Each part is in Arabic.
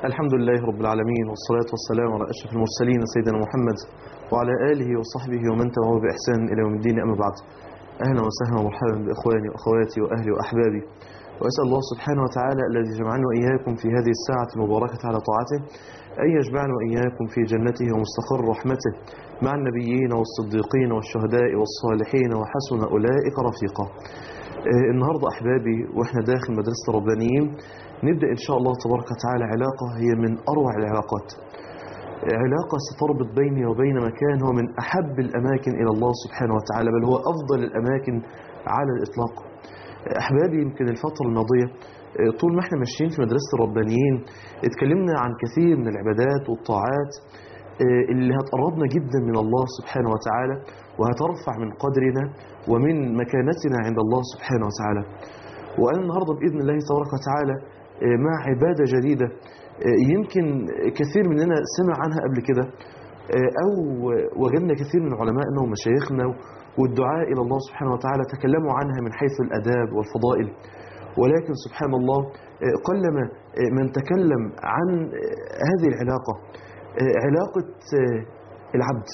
الحمد لله رب العالمين، والصلاة والسلام على أشرف المرسلين سيدنا محمد وعلى آله وصحبه ومن تبعه بإحسان إلى يوم الدين. أما بعد، أهلا وسهلا ومرحبا بإخواني وأخواتي وأهلي وأحبابي، وأسأل الله سبحانه وتعالى الذي جمعني وإياكم في هذه الساعة المباركة على طاعته أن يجمعنا وإياكم في جنته ومستقر رحمته مع النبيين والصديقين والشهداء والصالحين وحسن أولئك رفيقا. النهاردة أحبابي وإحنا داخل مدرسة الربانيين نبدأ إن شاء الله تبارك وتعالى علاقة هي من أروع العلاقات، علاقة ستربط بيني وبين مكان هو من أحب الأماكن إلى الله سبحانه وتعالى، بل هو أفضل الأماكن على الإطلاق. أحبابي يمكن الفترة الماضية طول ما احنا ماشيين في مدرسة الربانيين اتكلمنا عن كثير من العبادات والطاعات اللي هتقربنا جدا من الله سبحانه وتعالى وهترفع من قدرنا ومن مكانتنا عند الله سبحانه وتعالى. وأنا النهاردة بإذن الله تبارك وتعالى مع عبادة جديدة يمكن كثير مننا سمع عنها قبل كده، أو وجدنا كثير من علمائنا ومشايخنا والدعاء إلى الله سبحانه وتعالى تكلموا عنها من حيث الأداب والفضائل، ولكن سبحان الله قلما من تكلم عن هذه العلاقة، علاقة العبد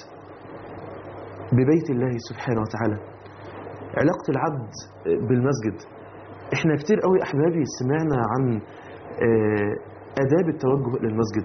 ببيت الله سبحانه وتعالى، علاقة العبد بالمسجد. احنا كتير قوي أحبابي سمعنا عن آداب التوجه إلى المسجد،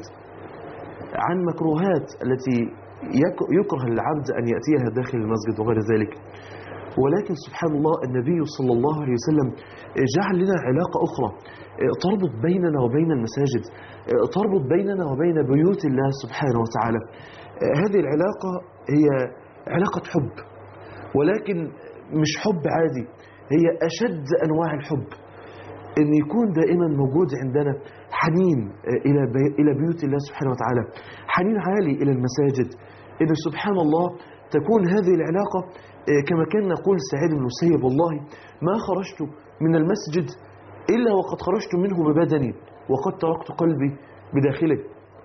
عن مكروهات التي يكره العبد أن يأتيها داخل المسجد وغير ذلك، ولكن سبحان الله النبي صلى الله عليه وسلم جعل لنا علاقة أخرى تربط بيننا وبين المساجد، تربط بيننا وبين بيوت الله سبحانه وتعالى. هذه العلاقة هي علاقة حب، ولكن مش حب عادي، هي أشد أنواع الحب، أن يكون دائما موجود عندنا حنين إلى بيوت الله سبحانه وتعالى، حنين عالي إلى المساجد، إن سبحان الله تكون هذه العلاقة كما كان نقول سعيد بن المسيب: والله ما خرجت من المسجد إلا وقد خرجت منه ببدني وقد تركت قلبي بداخله.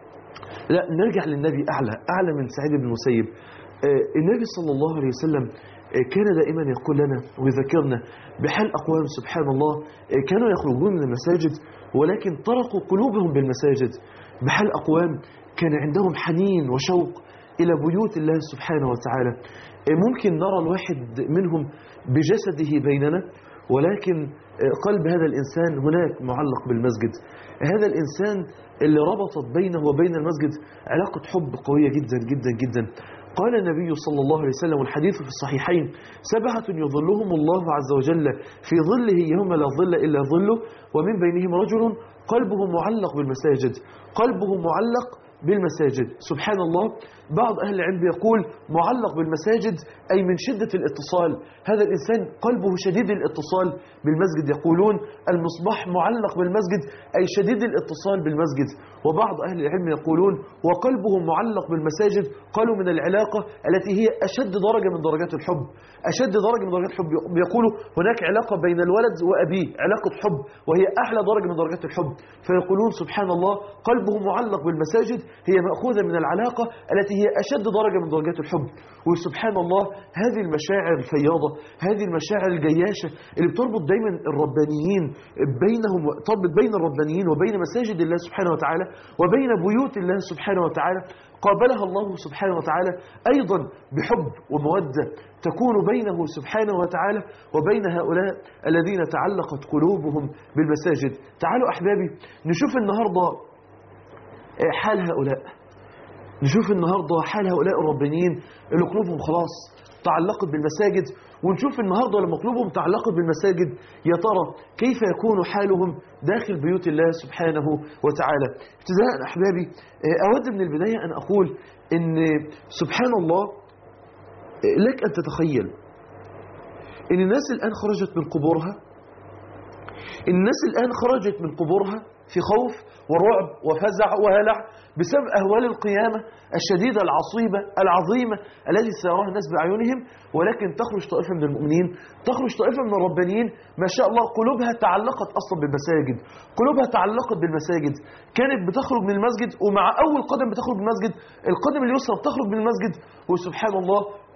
لا، نرجع للنبي أعلى من سعيد بن المسيب. النبي صلى الله عليه وسلم كان دائما يقول لنا ويذكرنا بحال أقوام سبحان الله كانوا يخرجون من المساجد ولكن طرقوا قلوبهم بالمساجد، بحال أقوام كان عندهم حنين وشوق إلى بيوت الله سبحانه وتعالى. ممكن نرى الواحد منهم بجسده بيننا، ولكن قلب هذا الإنسان هناك معلق بالمسجد. هذا الإنسان اللي ربطت بينه وبين المسجد علاقة حب قوية جدا جدا جدا. قال النبي صلى الله عليه وسلم والحديث في الصحيحين: 7 يظلهم الله عز وجل في ظله يوم لا ظل إلا ظله، ومن بينهم رجل قلبه معلق بالمساجد، قلبه معلق بالمساجد. سبحان الله، بعض أهل العلم يقول معلق بالمساجد أي من شدة الاتصال، هذا الإنسان قلبه شديد الاتصال بالمسجد، يقولون المصباح معلق بالمسجد أي شديد الاتصال بالمسجد. وبعض أهل العلم يقولون وقلبه معلق بالمساجد، قالوا من العلاقة التي هي أشد درجة من درجات الحب، أشد درجة من درجات الحب. يقولوا هناك علاقة بين الولد وأبيه، علاقة حب، وهي أعلى درجة من درجات الحب، فيقولون سبحان الله قلبه معلق بالمساجد هي مأخوذة من العلاقة التي هي أشد درجة من درجات الحب. وسبحان الله هذه المشاعر الفياضة، هذه المشاعر الجياشة اللي بتربط دايما الربانيين بينهم، تربط بين الربانيين وبين مساجد الله سبحانه وتعالى وبين بيوت الله سبحانه وتعالى، قابلها الله سبحانه وتعالى أيضا بحب ومودة تكون بينه سبحانه وتعالى وبين هؤلاء الذين تعلقت قلوبهم بالمساجد. تعالوا أحبابي نشوف النهاردة حال هؤلاء، نشوف النهاردة حال هؤلاء الربانيين اللي قلوبهم خلاص تعلقت بالمساجد، ونشوف النهاردة لما قلوبهم تعلقت بالمساجد يا ترى كيف يكون حالهم داخل بيوت الله سبحانه وتعالى. ابتداء أحبابي أود من البداية أن أقول إن سبحان الله لك أن تتخيل إن الناس الآن خرجت من قبورها، الناس الآن خرجت من قبورها في خوف ورعب وفزع وهلع بسبب أهوال القيامة الشديدة العصيبة العظيمة التي سيراها الناس بأعينهم، ولكن تخرج طائفة من المؤمنين، تخرج طائفة من الربانيين ما شاء الله قلوبها تعلقت أصلا بالمساجد، قلوبها تعلقت بالمساجد، كانت بتخرج من المسجد ومع أول قدم بتخرج من المسجد القدم اليسرى بتخرج من المسجد، وسبحان الله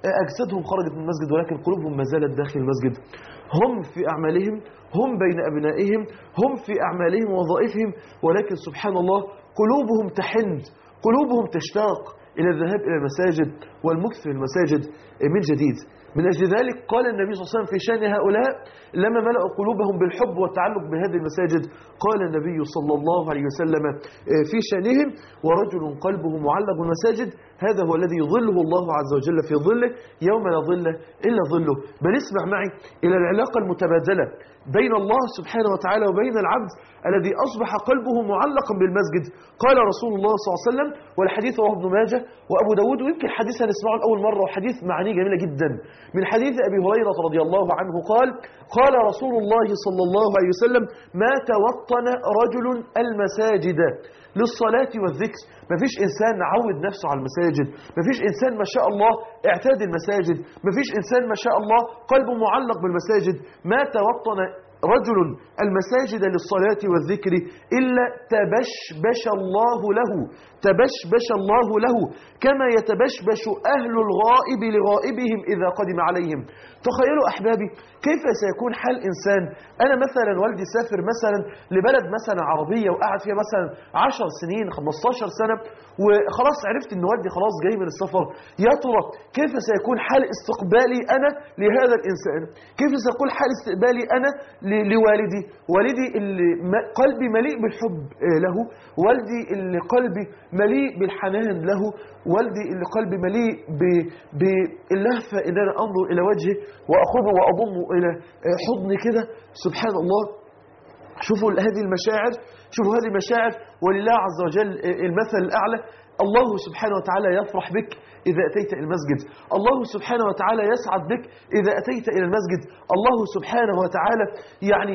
أجسادهم خرجت من المسجد ولكن قلوبهم ما زالت داخل المسجد. هم في أعمالهم، هم بين أبنائهم، هم في أعمالهم ووظائفهم، ولكن سبحان الله قلوبهم تحن، قلوبهم تشتاق إلى الذهاب إلى المساجد والمكث في المساجد من جديد. من أجل ذلك قال النبي صلى الله عليه وسلم في شأن هؤلاء لما ملأوا قلوبهم بالحب والتعلق بهذه المساجد، قال النبي صلى الله عليه وسلم في شأنهم: ورجل قلبه معلق بالمساجد هذا هو الذي يظله الله عز وجل في ظله يوم لا ظل إلا ظله. بل اسمع معي إلى العلاقة المتبادلة بين الله سبحانه وتعالى وبين العبد الذي أصبح قلبه معلقا بالمسجد. قال رسول الله صلى الله عليه وسلم، والحديث رواه ابن ماجه وأبو داود، ويمكن حديث هنسمعه لأول مرة وحديث معانيه جميلة جدا، من حديث أبي هريرة رضي الله عنه قال: قال رسول الله صلى الله عليه وسلم: ما توطن رجل المساجد للصلاة والذكر. ما فيش إنسان عود نفسه على المساجد، ما فيش إنسان ما شاء الله اعتاد المساجد، ما فيش إنسان ما شاء الله قلبه معلق بالمساجد. ما توطن رجل المساجد للصلاة والذكر إلا تبشبش الله له، تبشبش الله له كما يتبشبش أهل الغائب لغائبهم إذا قدم عليهم. تخيلوا أحبابي كيف سيكون حال إنسان، أنا مثلا والدي سافر مثلا لبلد مثلا عربية وقعد فيها مثلا 10 سنين 15 سنة وخلاص عرفت أن والدي خلاص جاي من السفر، يا ترى كيف سيكون حال استقبالي أنا لهذا الإنسان؟ كيف سيكون حال استقبالي أنا لوالدي؟ والدي اللي قلبي مليء بالحب له، والدي اللي قلبي مليء بالحنان له، والدي اللي قلبي مليء باللهفة إن أنا أنظر إلى وجهه وأخذه وأضمه إلى حضني كده. سبحان الله، شوفوا هذه المشاعر، شوفوا هذه المشاعر، ولله عز وجل المثل الأعلى. الله سبحانه وتعالى يفرح بك إذا أتيت إلى المسجد، الله سبحانه وتعالى يسعد بك إذا أتيت إلى المسجد، الله سبحانه وتعالى يعني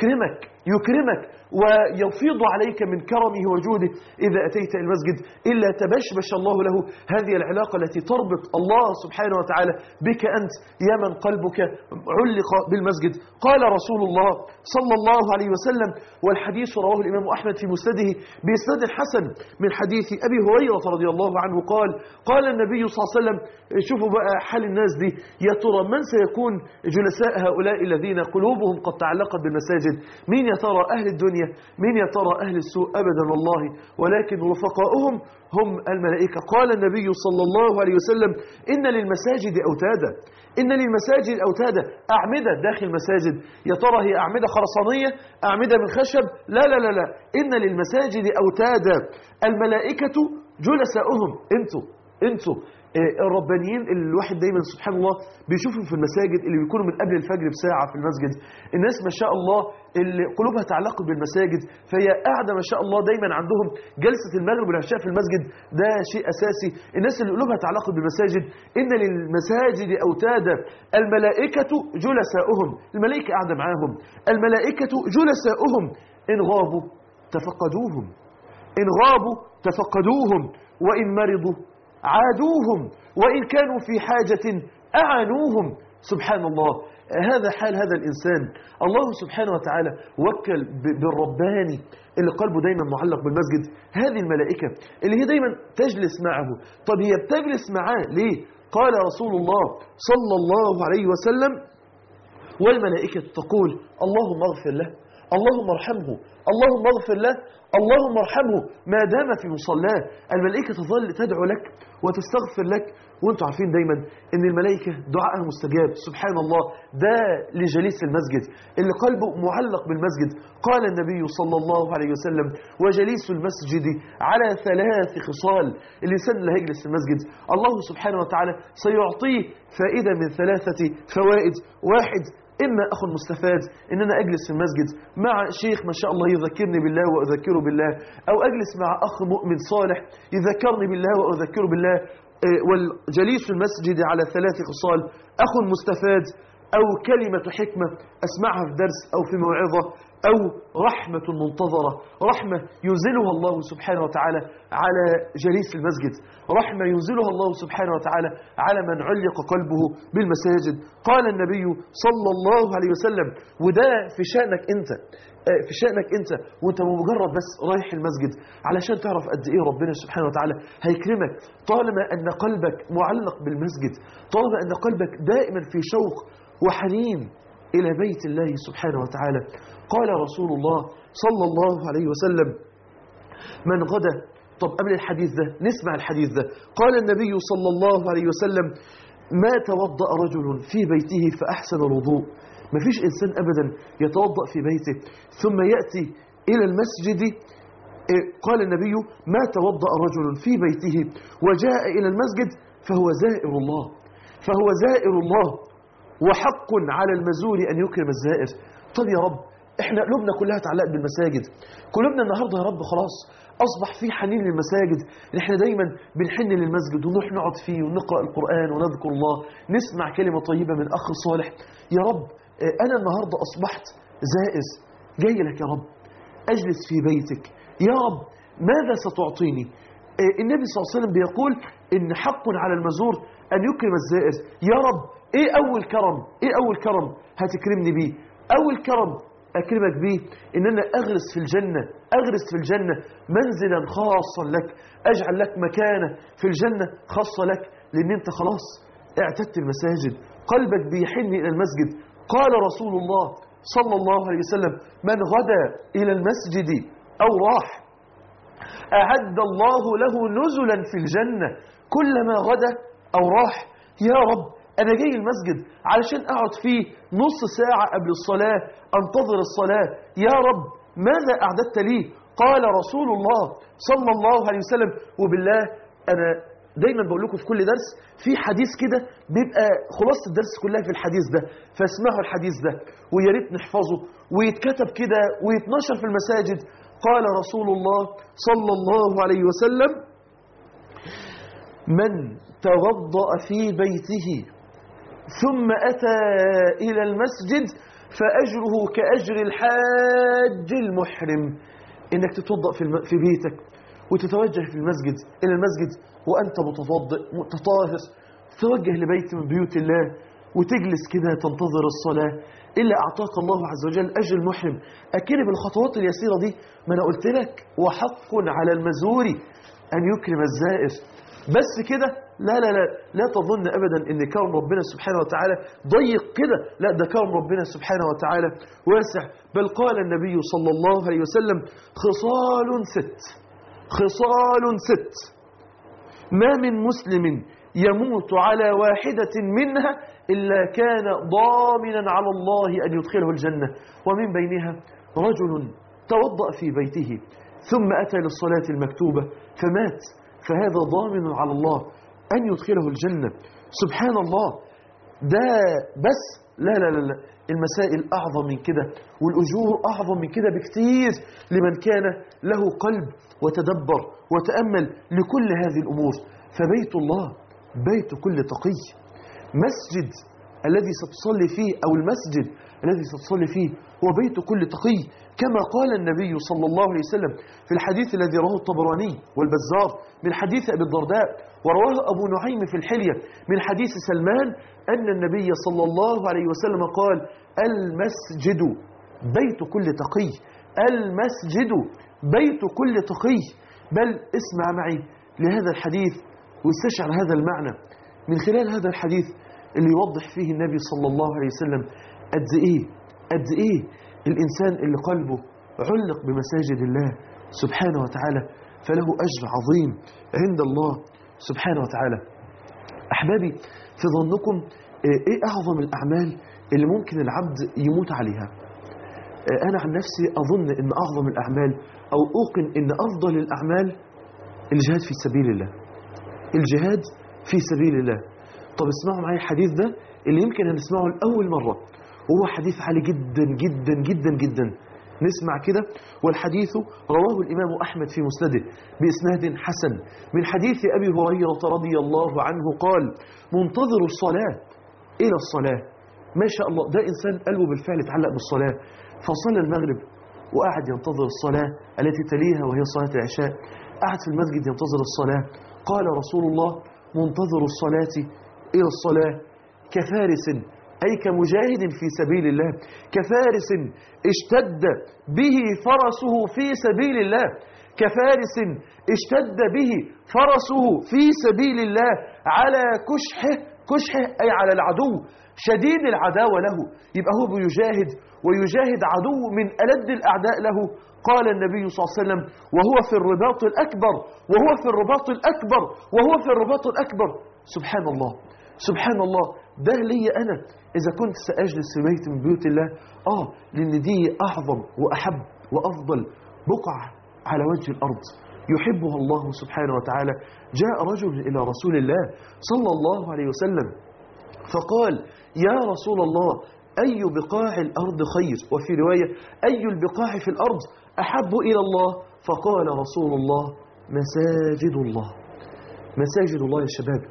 يكرمك ويفيض عليك من كرمه وجوده إذا أتيت إلى المسجد، إلا تبشبش الله له. هذه العلاقة التي تربط الله سبحانه وتعالى بك أنت يا من قلبك علق بالمسجد. قال رسول الله صلى الله عليه وسلم، والحديث رواه الإمام أحمد في مسنده بإسناد حسن من حديث أبي هريرة رضي الله عنه قال النبي صلى الله عليه وسلم: شوفوا بقى حال الناس دي، يا ترى من سيكون جلساء هؤلاء الذين قلوبهم قد تعلقت بالمساجد؟ مين يا ترى أهل الدنيا؟ مين يا ترى أهل السوء؟ أبدا والله، ولكن رفقاؤهم هم الملائكة. قال النبي صلى الله عليه وسلم: إن للمساجد أوتادا، إن للمساجد أوتادا، أعمدة داخل المساجد. يا ترى هي أعمدة خرسانية؟ أعمدة من خشب؟ لا لا لا لا، إن للمساجد أوتادا الملائكة جلساؤهم. انتوا الربانيين اللي الواحد دايما سبحان الله بيشوفهم في المساجد، اللي بيكونوا من قبل الفجر بساعة في المسجد، الناس ما شاء الله اللي قلوبها تعلقت بالمساجد، فهي قاعدة ما شاء الله دايما عندهم جلسة المغرب والعشاء في المسجد، ده شيء أساسي. الناس اللي قلوبها تعلقت بالمساجد، إن للمساجد أوتادا الملائكة جلساؤهم، الملائكة قاعدة معاهم، الملائكة جلساؤهم، إن غابوا تفقدوهم، إن غابوا تفقدوهم، وإن مرضوا عادوهم، وإن كانوا في حاجة أعانوهم. سبحان الله، هذا حال هذا الإنسان. الله سبحانه وتعالى وكل بالرباني اللي قلبه دايما معلق بالمسجد هذه الملائكة اللي هي دايما تجلس معه. طب هي بتجلس معاه ليه؟ قال رسول الله صلى الله عليه وسلم: والملائكة تقول: اللهم اغفر له، اللهم ارحمه، اللهم اغفر له، اللهم ارحمه ما دام في مصلاه. الملائكة تظل تدعو لك وتستغفر لك، وانتم عارفين دايما ان الملائكة دعائها مستجاب. سبحان الله، ده لجليس المسجد اللي قلبه معلق بالمسجد. قال النبي صلى الله عليه وسلم: وجليس المسجد على 3 خصال. الإنسان اللي هيجلس في المسجد الله سبحانه وتعالى سيعطيه فائدة من 3 فوائد. 1، إما أخ مستفاد إن أنا أجلس في المسجد مع شيخ ما شاء الله يذكرني بالله وأذكره بالله، أو أجلس مع أخ مؤمن صالح يذكرني بالله وأذكره بالله. والجليس في المسجد على 3 خصال: أخ مستفاد، أو كلمة حكمة أسمعها في درس أو في موعظة، أو رحمة منتظرة، رحمة ينزلها الله سبحانه وتعالى على جليس المسجد، رحمة ينزلها الله سبحانه وتعالى على من علق قلبه بالمساجد. قال النبي صلى الله عليه وسلم، وده في شأنك أنت، في شأنك أنت وأنت مجرد بس رايح المسجد علشان تعرف قد إيه ربنا سبحانه وتعالى هيكرمك طالما أن قلبك معلق بالمسجد، طالما أن قلبك دائما في شوق وحنين إلى بيت الله سبحانه وتعالى. قال رسول الله صلى الله عليه وسلم من غدا. طب قبل الحديث ده نسمع الحديث ده. قال النبي صلى الله عليه وسلم ما توضأ رجل في بيته فأحسن الوضوء. ما فيش إنسان أبدا يتوضأ في بيته ثم يأتي إلى المسجد. قال النبي ما توضأ رجل في بيته وجاء إلى المسجد فهو زائر الله، فهو زائر الله، وحق على المزور أن يكرم الزائر. طب يا رب احنا قلوبنا كلها تعلقت بالمساجد، قلوبنا النهارده يا رب خلاص أصبح في حنين للمساجد، احنا دايما بنحن للمسجد ونروح نقعد فيه ونقرأ القرآن ونذكر الله، نسمع كلمة طيبة من أخ صالح. يا رب أنا النهارده أصبحت زائر جاي لك يا رب أجلس في بيتك، يا رب ماذا ستعطيني؟ النبي صلى الله عليه وسلم بيقول إن حق على المزور أن يكرم الزائر. يا رب إيه أول كرم، إيه أول كرم هتكرمني بيه؟ أول كرم أكرمك بيه إن أنا أغرس في الجنة، أغرس في الجنة منزلا خاصا لك، أجعل لك مكانة في الجنة خاصة لك، لأن أنت خلاص اعتدت المساجد، قلبك بيحن إلى المسجد. قال رسول الله صلى الله عليه وسلم من غدا إلى المسجد أو راح أعد الله له نزلا في الجنة. كلما غدا أو راح يا رب أنا جاي المسجد علشان أقعد فيه نص ساعة قبل الصلاة أنتظر الصلاة، يا رب ماذا أعددت لي؟ قال رسول الله صلى الله عليه وسلم. وبالله أنا دايما بقول لكم في كل درس في حديث كده بيبقى خلاصة الدرس كلها في الحديث ده، فاسمعوا الحديث ده ويا ريت نحفظه ويتكتب كده ويتنشر في المساجد. قال رسول الله صلى الله عليه وسلم من توضأ في بيته ثم أتى إلى المسجد فأجره كأجر الحاج المحرم. إنك تتوضأ في بيتك وتتوجه في المسجد إلى المسجد وأنت متوضئ متطهر، تتوجه لبيت من بيوت الله وتجلس كده تنتظر الصلاة، إلا أعطاك الله عز وجل أجر المحرم. أكرم الخطوات اليسيرة دي، ما أنا قلت لك وحق على المزور أن يكرم الزائر. بس كده لا لا لا لا تظن أبدا أن كرم ربنا سبحانه وتعالى ضيق كده، لا ده كرم ربنا سبحانه وتعالى واسع. بل قال النبي صلى الله عليه وسلم خصال ست، خصال ست ما من مسلم يموت على واحدة منها إلا كان ضامنا على الله أن يدخله الجنة. ومن بينها رجل توضأ في بيته ثم أتى للصلاة المكتوبة فمات، فهذا ضامن على الله أن يدخله الجنة. سبحان الله. ده بس لا لا لا لا، المسائل أعظم من كده والأجور أعظم من كده بكثير لمن كان له قلب وتدبر وتأمل لكل هذه الأمور. فبيت الله بيت كل تقي، مسجد الذي ستصلي فيه أو المسجد الذي ستصلي فيه هو بيت كل تقي، كما قال النبي صلى الله عليه وسلم في الحديث الذي رواه الطبراني والبزار من حديث أبي الدرداء، ورواه أبو نعيم في الحلية من حديث سلمان أن النبي صلى الله عليه وسلم قال المسجد بيت كل تقي، المسجد بيت كل تقي. بل اسمع معي لهذا الحديث واستشعر هذا المعنى من خلال هذا الحديث اللي يوضح فيه النبي صلى الله عليه وسلم قد إيه الإنسان اللي قلبه علق بمساجد الله سبحانه وتعالى فله أجر عظيم عند الله سبحانه وتعالى. أحبابي في ظنكم إيه أعظم الأعمال اللي ممكن العبد يموت عليها؟ أنا عن نفسي أظن إن أعظم الأعمال أو أوقن إن أفضل الأعمال الجهاد في سبيل الله، الجهاد في سبيل الله. طب اسمعوا معي الحديث ده اللي يمكن هنسمعه لأول مرة، وهو حديث عالي جدا جدا جدا جدا. نسمع كده. والحديث رواه الإمام أحمد في مسنده بإسناد حسن من حديث أبي هريرة رضي الله عنه قال منتظر الصلاة إلى الصلاة. ما شاء الله، ده إنسان قلبه بالفعل اتعلق بالصلاة، فصلى المغرب وقعد ينتظر الصلاة التي تليها وهي صلاة العشاء. قعد في المسجد ينتظر الصلاة. قال رسول الله: منتظر الصلاة إلى الصلاة كفارس، أي كمجاهد في سبيل الله، كفارس اشتد به فرسه في سبيل الله، كفارس اشتد به فرسه في سبيل الله على كشحه أي على العدو شديد العداوة له. يبقى هو بيجاهد ويجاهد عدو من ألد الأعداء له. قال النبي صلى الله عليه وسلم: وهو في الرباط الأكبر، وهو في الرباط الأكبر، وهو في الرباط الأكبر. سبحان الله، سبحان الله. ده لي أنا إذا كنت سأجلس في بيت من بيوت الله، لأن دي أعظم وأحب وأفضل بقعة على وجه الأرض يحبها الله سبحانه وتعالى. جاء رجل إلى رسول الله صلى الله عليه وسلم فقال: يا رسول الله، أي بقاع الأرض خير؟ وفي رواية: أي البقاع في الأرض أحب إلى الله؟ فقال رسول الله: مساجد الله. مساجد الله يا شباب،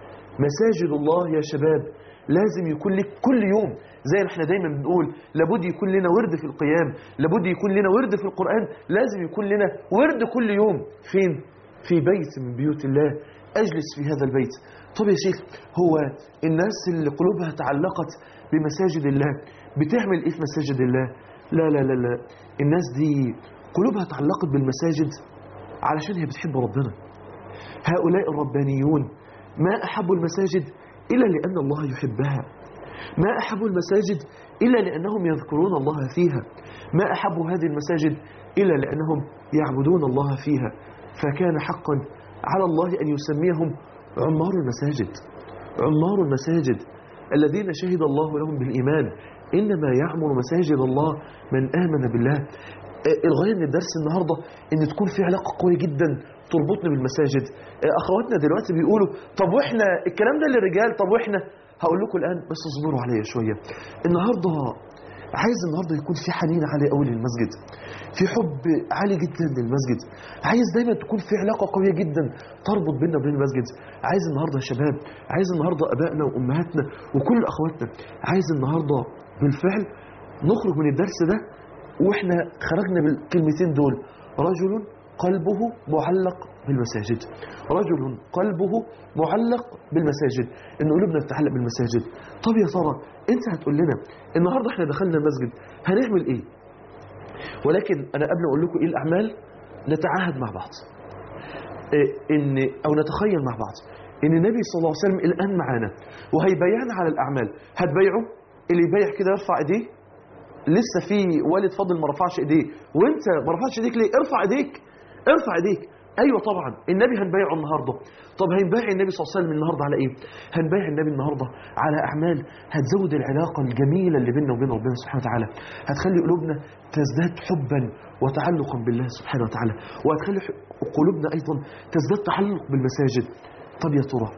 مساجد الله يا شباب. لازم يكون لك كل يوم، زي ما احنا دايما بنقول، لابد يكون لنا ورد في القيام، لابد يكون لنا ورد في القرآن، لازم يكون لنا ورد كل يوم. فين؟ في بيت من بيوت الله. أجلس في هذا البيت. طب يا شيخ، هو الناس اللي قلوبها تعلقت بمساجد الله بتعمل ايه في مساجد الله؟ لا لا لا لا، الناس دي قلوبها تعلقت بالمساجد علشان هي بتحب ربنا. هؤلاء الربانيون ما أحبوا المساجد إلا لأن الله يحبها، ما أحبوا المساجد إلا لأنهم يذكرون الله فيها، ما أحبوا هذه المساجد إلا لأنهم يعبدون الله فيها. فكان حقا على الله أن يسميهم عمار المساجد. عمار المساجد الذين شهد الله لهم بالإيمان. إنما يعمر مساجد الله من آمن بالله. الغاية من الدرس النهاردة إن تكون في علاقة قوية جدا تربطنا بالمساجد. أخواتنا دلوقتي بيقولوا: طب وإحنا الكلام ده للرجال، طب وإحنا؟ هقول لكم الآن، بس اصبروا عليا شوية. النهاردة عايز يكون في حنين عالي قوي للمسجد، في حب عالي جدا للمسجد. عايز دايما تكون في علاقة قوية جدا تربط بيننا وبين المسجد. عايز النهاردة يا شباب، عايز النهاردة أبائنا وأمهاتنا وكل أخواتنا، عايز النهاردة بالفعل نخرج من الدرس ده وإحنا خرجنا بالكلمتين دول: رجل قلبه معلق بالمساجد. رجل قلبه معلق بالمساجد، إن قلوبنا بتتعلق بالمساجد. طب يا ترى أنت هتقول لنا النهاردة إحنا دخلنا المسجد هنعمل إيه؟ ولكن أنا قبل أقول لكم إيه الأعمال، نتعاهد مع بعض أو نتخيل مع بعض إن النبي صلى الله عليه وسلم الآن معانا وهيبيعنا على الأعمال. هتبيعوا؟ اللي يبيع كده يرفع إيديه. لسه في والد فاضل ما رفعش إيديه، وأنت ما رفعش إيديك ليه؟ ارفع إيديك، ارفع إيديك. أيوة طبعا النبي هنبيعه النهاردة. طب هنبيع النبي صلى الله عليه وسلم النهاردة على إيه؟ هنبيع النبي النهاردة على أعمال هتزود العلاقة الجميلة اللي بيننا وبين ربنا سبحانه وتعالى، هتخلي قلوبنا تزداد حبا وتعلقا بالله سبحانه وتعالى، وهتخلي قلوبنا أيضا تزداد تعلق بالمساجد. طب يا ترى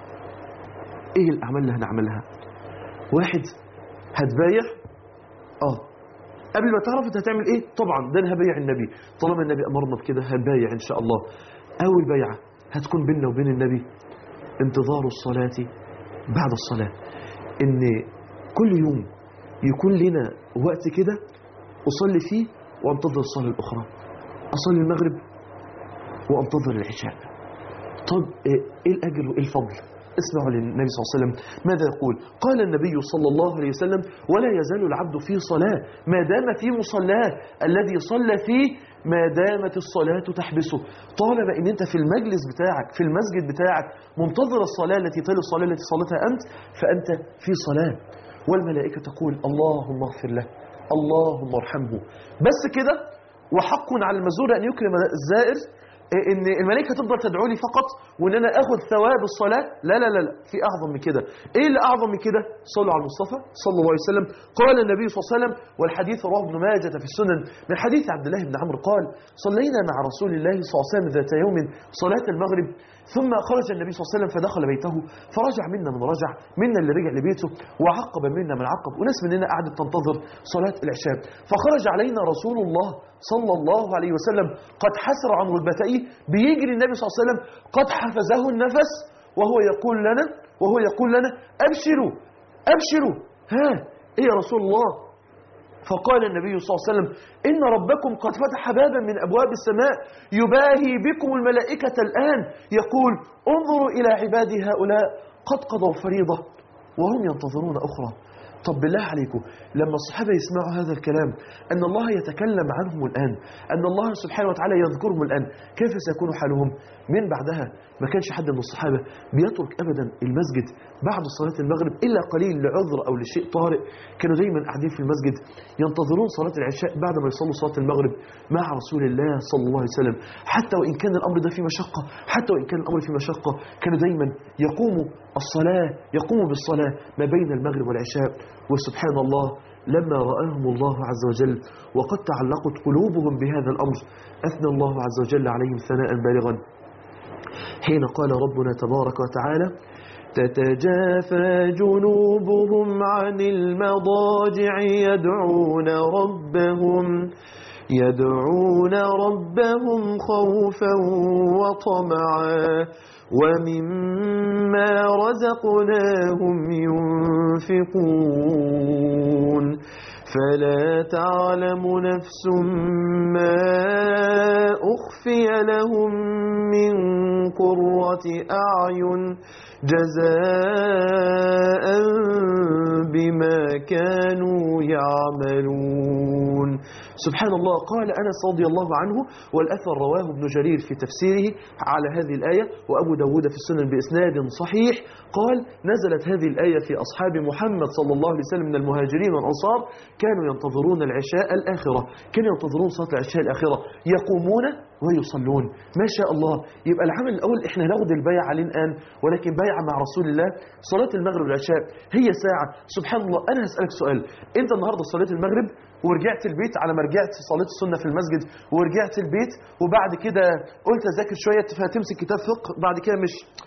إيه الأعمال اللي هنعملها؟ واحد، هتبايع قبل ما تعرف انت هتعمل ايه. طبعا ده انا هبايع النبي، طالما النبي امرنا بكده هنبايع ان شاء الله. اول بيعه هتكون بيننا وبين النبي انتظار الصلاه بعد الصلاه، ان كل يوم يكون لنا وقت كده اصلي فيه وانتظر الصلاه الاخرى، اصلي المغرب وانتظر العشاء. طب ايه الاجر وايه الفضل؟ اسمعوا للنبي صلى الله عليه وسلم ماذا يقول. قال النبي صلى الله عليه وسلم: ولا يزال العبد في صلاة ما دام في مصلاه الذي صلى فيه ما دامت الصلاة تحبسه. طالما ان انت في المجلس بتاعك في المسجد بتاعك منتظر الصلاة التي تلي الصلاة التي صلتها أنت، فأنت في صلاة. والملائكة تقول: اللهم اغفر له، اللهم ارحمه. بس كده؟ وحق على المزور أن يكرم الزائر، ان الملائكه تفضل تدعو لي فقط وان انا اخذ ثواب الصلاه؟ لا لا لا لا، في اعظم من كده. ايه اللي اعظم من كده؟ صلوا على المصطفى صلى الله عليه وسلم. قال النبي صلى الله عليه وسلم، والحديث رواه ابن ماجه في السنن من حديث عبد الله بن عمرو قال: صلينا مع رسول الله صلى الله عليه وسلم ذات يوم صلاه المغرب، ثم خرج النبي صلى الله عليه وسلم فدخل بيته، فرجع منا من رجع، منا اللي رجع لبيته، وعقب منا من عقب، وناس مننا قعدت تنتظر صلاه العشاء. فخرج علينا رسول الله صلى الله عليه وسلم قد حسر عن ركبتيه، بيجري النبي صلى الله عليه وسلم قد حفزه النفس، وهو يقول لنا: أبشروا أبشروا. ها إيه يا رسول الله؟ فقال النبي صلى الله عليه وسلم إن ربكم قد فتح بابا من أبواب السماء يباهي بكم الملائكة الآن يقول انظروا إلى عبادي هؤلاء قد قضوا فريضة وهم ينتظرون أخرى. طب بالله عليكم لما الصحابة يسمعوا هذا الكلام أن الله يتكلم عنهم الآن، أن الله سبحانه وتعالى يذكرهم الآن، كيف سيكون حالهم؟ من بعدها ما كانش حد من الصحابة بيترك أبدا المسجد بعد صلاة المغرب إلا قليل لعذر أو لشيء طارئ، كانوا دايما قاعدين في المسجد ينتظرون صلاة العشاء بعد ما يصلوا صلاة المغرب مع رسول الله صلى الله عليه وسلم، حتى وإن كان الأمر ده في مشقة، حتى وإن كان الأمر في مشقة كانوا دايما يقوموا بالصلاة ما بين المغرب والعشاء. وسبحان الله لما رآهم الله عز وجل وقد تعلقت قلوبهم بهذا الأمر أثنى الله عز وجل عليهم ثناء بالغا حين قال ربنا تبارك وتعالى تتجافى جنوبهم عن المضاجع يدعون ربهم خوفا وطمعا ومما رزقناهم ينفقون فلا تعلم نفس ما أخفي لهم من قرة أعين جزاء بما كانوا يعملون. سبحان الله. قال أنس رضي الله عنه والأثر رواه ابن جرير في تفسيره على هذه الآية وأبو داود في السنن بإسناد صحيح قال نزلت هذه الآية في أصحاب محمد صلى الله عليه وسلم من المهاجرين والأنصار كانوا ينتظرون العشاء الآخرة، كانوا ينتظرون صلاة العشاء الآخرة يقومون ويصلون. ما شاء الله. يبقى العمل الأول إحنا ناخد البيعة عليه الآن، ولكن بيعة مع رسول الله. صلاة المغرب والعشاء هي ساعة. سبحان الله. أنا هسألك سؤال، أنت النهاردة صليت المغرب ورجعت البيت على ما رجعت صليت السنة في المسجد ورجعت البيت وبعد كده قلت أذاكر شوية، فتمسك كتاب فقه، بعد كده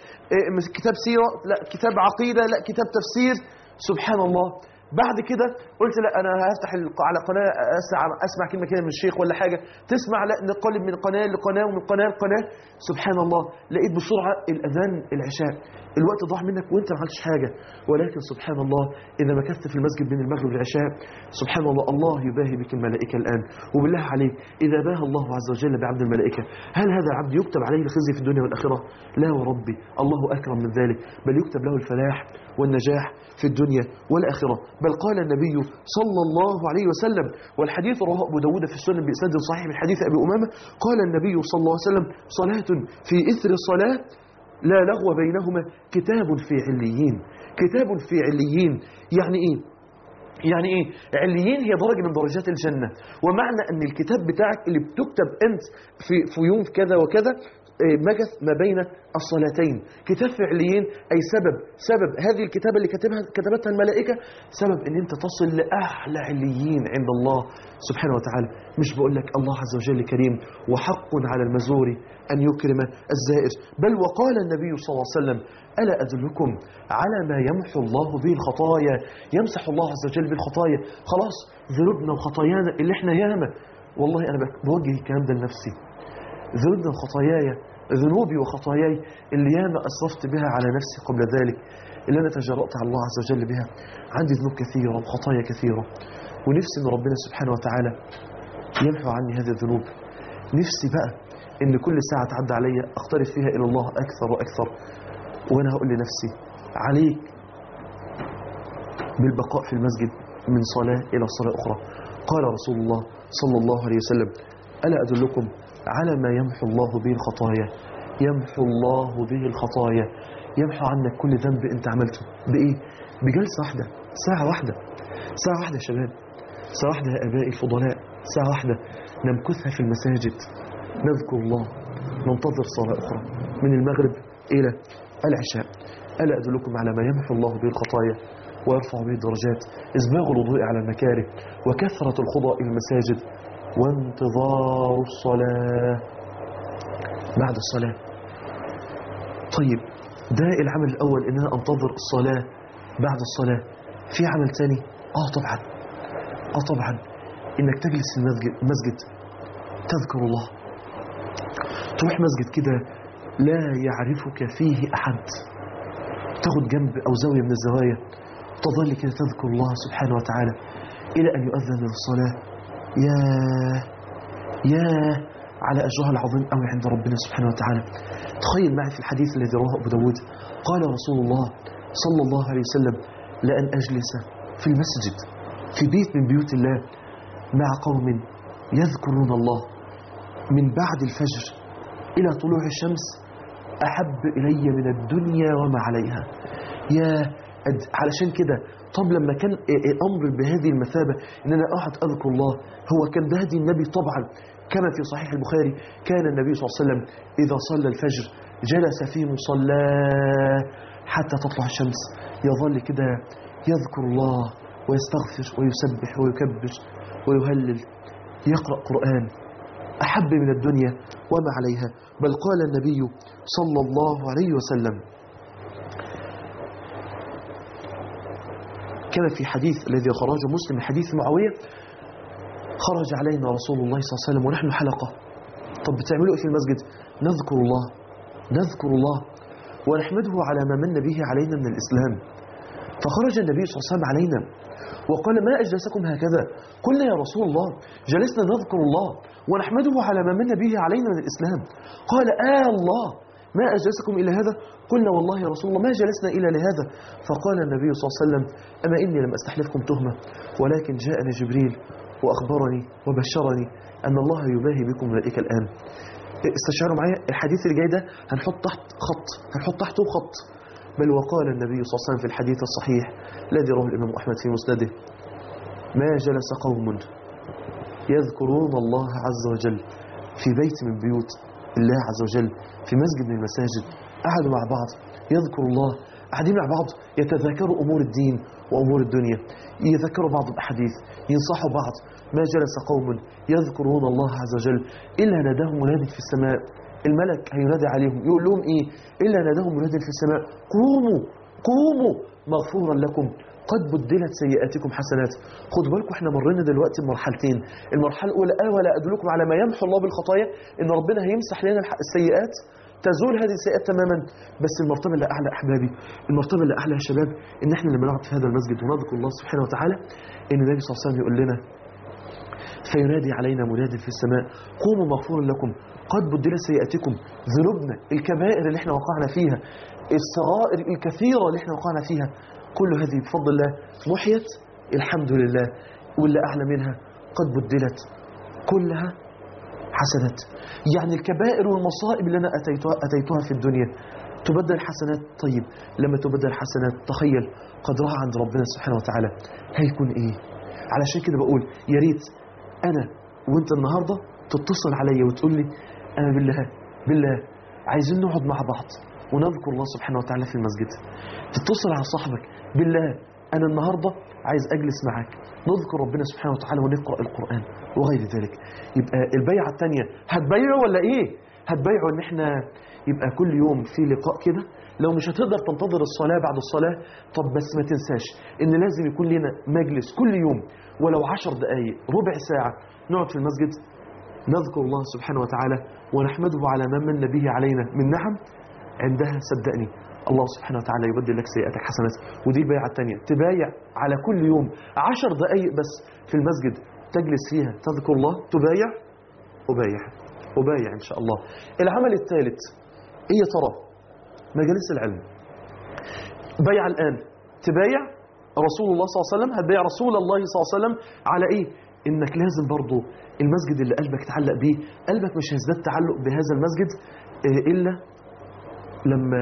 مش كتاب سيرة، لا كتاب عقيدة، لا كتاب تفسير. سبحان الله. بعد كده قلت لا انا هفتح على قناه اسمع كلمه كده من الشيخ ولا حاجه، تسمع لا نقلب من قناه لقناه ومن قناه لقناه. سبحان الله. لقيت بسرعه الاذان العشاء، الوقت ضاع منك وانت ما عملتش حاجه. ولكن سبحان الله اذا مكثت في المسجد بين المغرب والعشاء سبحان الله الله يباهي بك الملائكه الان. وبالله عليك اذا باهى الله عز وجل بعبد الملائكه هل هذا العبد يكتب عليه الخزي في الدنيا والاخره؟ لا وربي، الله اكرم من ذلك، بل يكتب له الفلاح والنجاح في الدنيا والآخرة. بل قال النبي صلى الله عليه وسلم والحديث رواه أبو داود في السنن بإسناد صحيح من حديث أبي أمامة قال النبي صلى الله عليه وسلم صلاة في إثر الصلاة لا لغو بينهما كتاب في عليين. كتاب في عليين يعني إيه؟ يعني إيه؟ عليين هي درجة من درجات الجنة، ومعنى أن الكتاب بتاعك اللي بتكتب أنت في يوم كذا وكذا مكث ما بين الصلاتين. كتاب فعليين أي سبب هذه الكتابة اللي كتبتها الملائكة سبب أن أنت تصل لأعلى عليين عند الله سبحانه وتعالى. مش بقول لك الله عز وجل كريم وحق على المزور أن يكرم الزائر، بل وقال النبي صلى الله عليه وسلم ألا أدلكم على ما يمحو الله به الخطايا. يمسح الله عز وجل بالخطايا. خلاص ذنوبنا وخطايانا اللي احنا ياما، والله أنا بوجه الكلام ده لنفسي، ذنوبنا وخطاياي، ذنوبي وخطاياي اللي ياما أسرفت بها على نفسي قبل ذلك، اللي أنا تجرأت على الله عز وجل بها. عندي ذنوب كثيرة وخطايا كثيرة، ونفسي أن ربنا سبحانه وتعالى يمحو عني هذه الذنوب. نفسي بقى أن كل ساعة تعدى عليا أقترب فيها إلى الله أكثر وأكثر. وأنا هقول لنفسي عليك بالبقاء في المسجد من صلاة إلى صلاة أخرى. قال رسول الله صلى الله عليه وسلم ألا أدلكم على ما يمحو الله به الخطايا. يمحو الله به الخطايا، يمحو عنك كل ذنب أنت عملته. بإيه؟ بجلسة واحدة، ساعة واحدة، ساعة واحدة يا شباب، ساعة واحدة يا آبائي الفضلاء، ساعة واحدة نمكثها في المساجد نذكر الله، ننتظر صلاة أخرى من المغرب إلى العشاء. ألا أدلكم على ما يمحو الله به الخطايا ويرفع به الدرجات. إسباغ الوضوء على المكاره وكثرة الخضوع إلى المساجد وانتظار الصلاة بعد الصلاة. طيب ده العمل الأول إن أنا أنتظر الصلاة بعد الصلاة. في عمل ثاني طبعا إنك تجلس في المسجد تذكر الله، تروح مسجد كده لا يعرفك فيه أحد، تاخد جنب أو زاوية من الزوايا تظل كده تذكر الله سبحانه وتعالى. إلى أن يؤذن للصلاة. يا على أجرها العظيم أوي عند ربنا سبحانه وتعالى. تخيل معي في الحديث الذي رواه أبو داود، قال رسول الله صلى الله عليه وسلم: لأن أجلس في المسجد في بيت من بيوت الله مع قوم يذكرون الله من بعد الفجر إلى طلوع الشمس أحب إلي من الدنيا وما عليها. علشان كده طب لما كان الأمر بهذه المثابة إن أنا أقعد أذكر الله، هو كان ده هدي النبي طبعا، كما في صحيح البخاري كان النبي صلى الله عليه وسلم إذا صلى الفجر جلس في مصلاه حتى تطلع الشمس، يظل كده يذكر الله ويستغفر ويسبح ويكبر ويهلل، يقرأ قرآن أحب من الدنيا وما عليها. بل قال النبي صلى الله عليه وسلم كما في حديث الذي خرجه مسلم حديث معاوية: خرج علينا رسول الله صلى الله عليه وسلم ونحن حلقة. طب بتعملوا ايه في المسجد؟ نذكر الله ونحمده على ما من به علينا من الإسلام. فخرج النبي صلى الله عليه وسلم علينا وقال: ما أجلسكم هكذا؟ قلنا: يا رسول الله جلسنا نذكر الله ونحمده على ما من به علينا من الإسلام. قال: الله ما أجلسكم إلى هذا؟ قلنا: والله يا رسول الله ما جلسنا إلا لهذا. فقال النبي صلى الله عليه وسلم: أما إني لم أستحلفكم تهمة، ولكن جاءني جبريل وأخبرني وبشرني أن الله يباهي بكم ملائكة الآن. استشعروا معايا الحديث اللي جاي ده، هنحط تحته خط. بل وقال النبي صلى الله عليه وسلم في الحديث الصحيح الذي رواه الإمام أحمد في مسنده: ما جلس قوم يذكرون الله عز وجل في بيت من بيوت الله عز وجل، في مسجد من المساجد، قعدوا مع بعض يذكروا الله، قاعدين مع بعض يتذاكروا أمور الدين وأمور الدنيا، يذكروا بعض الأحاديث، ينصحوا بعض. ما جلس قوم يذكرون الله عز وجل إلا ناداهم مناد في السماء، الملك هينادي عليهم يقول لهم إيه؟ إلا ناداهم مناد في السماء: قوموا مغفورا لكم قد بدلت سيئاتكم حسنات. خدوا بالكم احنا مرينا دلوقتي بمرحلتين. المرحلة الأولى: ولا أدلكم على ما يمحو الله بالخطايا، إن ربنا هيمسح لنا السيئات، تزول هذه السيئات تماما. بس المرتبة اللي أعلى أحبابي، المرتبة اللي أعلى يا شباب، إن احنا لما نقعد في هذا المسجد ونذكر الله سبحانه وتعالى، إن النبي صلى الله عليه وسلم يقول لنا: فينادي علينا مناد في السماء: قوموا مغفورا لكم قد بدلت سيئاتكم. ذنوبنا، الكبائر اللي احنا وقعنا فيها، الصغائر الكثيرة اللي احنا وقعنا فيها، كل هذه بفضل الله محيت الحمد لله، واللي أعلى منها قد بدلت كلها حسنات. يعني الكبائر والمصائب اللي أنا أتيتها في الدنيا تبدل حسنات. طيب لما تبدل حسنات تخيل قدرها عند ربنا سبحانه وتعالى هيكون إيه؟ علشان كده بقول يا ريت أنا وإنت النهاردة تتصل عليا وتقول لي: أنا بالله عايزين نقعد مع بعض ونذكر الله سبحانه وتعالى في المسجد. تتصل على صاحبك: بالله أنا النهاردة عايز أجلس معاك نذكر ربنا سبحانه وتعالى ونقرأ القرآن وغير ذلك. يبقى البيعة الثانية هتبيعوا ولا إيه؟ هتبيعوا إن إحنا يبقى كل يوم في لقاء كده. لو مش هتقدر تنتظر الصلاة بعد الصلاة، طب بس ما تنساش إن لازم يكون لنا مجلس كل يوم ولو 10 دقايق ربع ساعة نقعد في المسجد نذكر الله سبحانه وتعالى ونحمده على ما من به علينا من نعم. عندها صدقني الله سبحانه وتعالى يبدل لك سيئاتك حسنات. ودي البيعة الثانية، تبايع على كل يوم 10 دقايق بس في المسجد تجلس فيها تذكر الله، تبايع. أبايع إن شاء الله. العمل الثالث إيه ترى؟ مجالس العلم. بيع الآن، تبايع رسول الله صلى الله عليه وسلم، هتبايع رسول الله صلى الله عليه وسلم على إيه؟ إنك لازم برضو المسجد اللي قلبك تعلق بيه، قلبك مش هيزداد تعلق بهذا المسجد إلا لما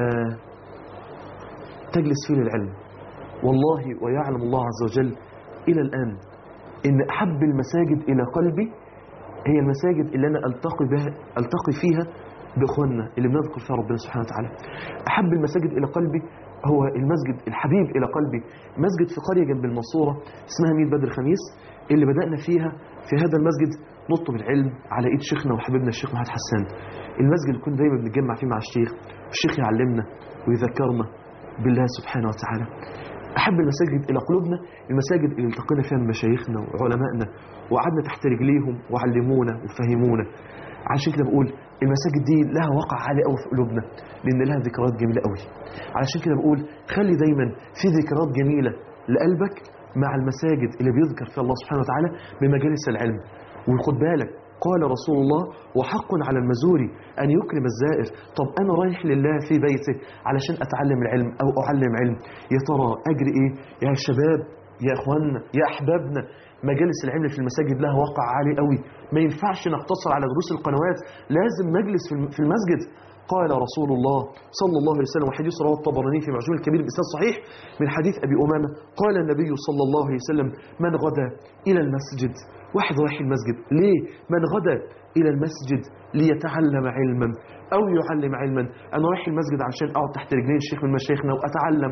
تجلس فيه للعلم. والله ويعلم الله عز وجل إلى الآن إن أحب المساجد إلى قلبي هي المساجد اللي أنا ألتقي فيها بإخواننا اللي بنذكر فيها ربنا سبحانه وتعالى. أحب المساجد إلى قلبي هو المسجد الحبيب إلى قلبي، مسجد في قرية جنب المنصورة اسمها ميت بدر خميس، اللي بدأنا فيها في هذا المسجد نطلب العلم على إيد شيخنا وحبيبنا الشيخ محمد حسان. المسجد اللي كنا دايما بنتجمع فيه مع الشيخ، والشيخ يعلمنا ويذكرنا بالله سبحانه وتعالى. أحب المساجد إلى قلوبنا المساجد اللي التقينا فيها من مشايخنا وعلمائنا وقعدنا تحت رجليهم وعلمونا وفهمونا. عشان كده بقول المساجد دي لها وقع عالي قوي في قلوبنا لأن لها ذكريات جميلة قوي. علشان كده بقول خلي دايما في ذكريات جميلة لقلبك مع المساجد اللي بيذكر فيها الله سبحانه وتعالى بمجالس العلم. وخد بالك قال رسول الله وحق على المزور أن يكرم الزائر. طب أنا رايح لله في بيته علشان أتعلم العلم أو أعلم علم، يا ترى أجري إيه؟ يا شباب يا أخواننا يا أحبابنا، مجالس العلم في المساجد لها واقع عالي قوي، ما ينفعش نقتصر على دروس القنوات، لازم مجلس في المسجد. قال رسول الله صلى الله عليه وسلم، وحديث رواه الطبراني في معجم الكبير بإسناد صحيح من حديث أبي أمامة، قال النبي صلى الله عليه وسلم من غدا إلى المسجد، واحد رايح المسجد ليه؟ من غدا إلى المسجد ليتعلم علما أو يعلم علما، أنا رايح المسجد عشان أقعد تحت رجلين الشيخ من مشايخنا وأتعلم،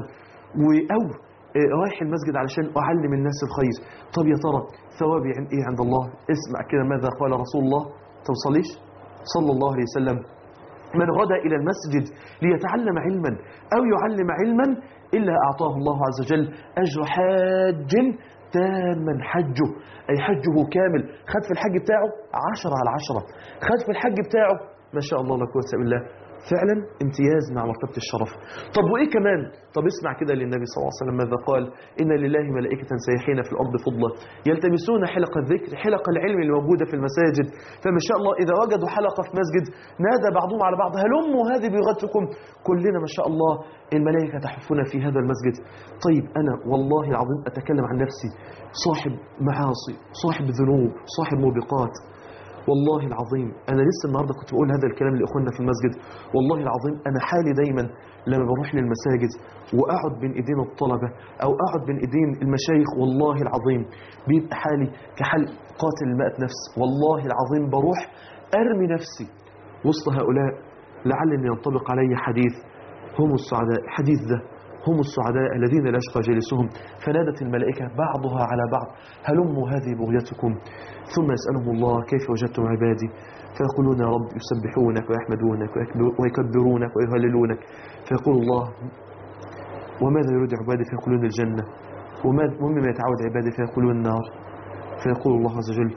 أو رايح المسجد علشان أعلم الناس الخير. طب يا ترى ثوابي إيه عند الله؟ اسمع كده ماذا قال رسول الله، توصليش صلى الله عليه وسلم، من غدا إلى المسجد ليتعلم علما أو يعلم علما إلا أعطاه الله عز وجل أجر حاج تاما حجه، أي حجه كامل، خد في الحج بتاعه 10/10، خد في الحج بتاعه ما شاء الله لا قوة إلا بالله، فعلا امتياز مع مرتبة الشرف. طب وإيه كمان؟ طب اسمع كده للنبي صلى الله عليه وسلم ماذا قال، إن لله ملائكة سيحين في الأرض فضلا يلتمسون حلق الذكر، حلق العلم الموجودة في المساجد، فما شاء الله إذا وجدوا حلقة في مسجد نادى بعضهم على بعض هلموا هذه بيغتكم، كلنا ما شاء الله الملائكة تحفنا في هذا المسجد. طيب أنا والله العظيم أتكلم عن نفسي، صاحب معاصي، صاحب ذنوب، صاحب موبقات، والله العظيم أنا لسه النهاردة كنت بقول هذا الكلام لأخواننا في المسجد، والله العظيم أنا حالي دايما لما بروح للمساجد وأقعد بين إيدين الطلبة أو أقعد بين إيدين المشايخ، والله العظيم بيبقى حالي كحال قاتل المئة نفس، والله العظيم بروح أرمي نفسي وسط هؤلاء لعل أن ينطبق علي حديث هم السعداء، حديث ده هم السعداء الذين لا يشقى جالسهم، فنادت الملائكة بعضها على بعض هلموا هذه بغيتكم، ثم يسألهم الله كيف وجدتم عبادي، فيقولون يا رب يسبحونك ويحمدونك ويكبرونك ويهللونك، فيقول الله وماذا يريد عبادي، فيقولون الجنة، ومما يتعود عبادي فيقولون النار، فيقول الله عز وجل